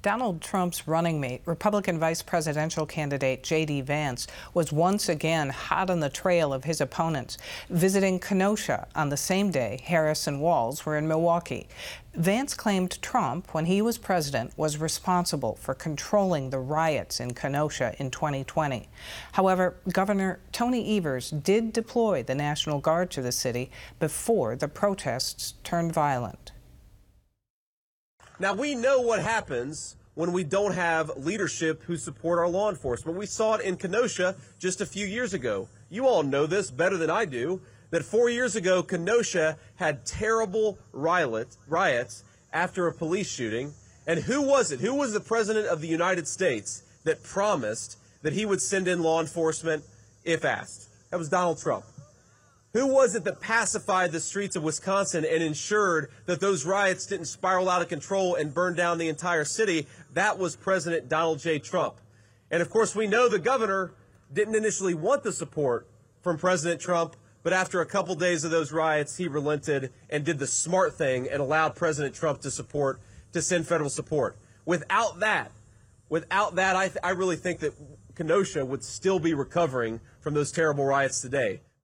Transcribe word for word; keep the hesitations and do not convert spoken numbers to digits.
Donald Trump's running mate, Republican vice presidential candidate J D Vance, was once again hot on the trail of his opponents, visiting Kenosha on the same day Harris and Walz were in Milwaukee. Vance claimed Trump, when he was president, was responsible for controlling the riots in Kenosha in twenty twenty. However, Governor Tony Evers did deploy the National Guard to the city before the protests turned violent. Now, we know what happens when we don't have leadership who support our law enforcement. We saw it in Kenosha just a few years ago. You all know this better than I do, that four years ago, Kenosha had terrible riot, riots after a police shooting. And who was it? Who was the president of the United States that promised that he would send in law enforcement if asked? That was Donald Trump. Who was it that pacified the streets of Wisconsin and ensured that those riots didn't spiral out of control and burn down the entire city? That was President Donald J. Trump. And of course, we know the governor didn't initially want the support from President Trump, but after a couple days of those riots, he relented and did the smart thing and allowed President Trump to support, to send federal support. Without that, without that, I, th- I really think that Kenosha would still be recovering from those terrible riots today.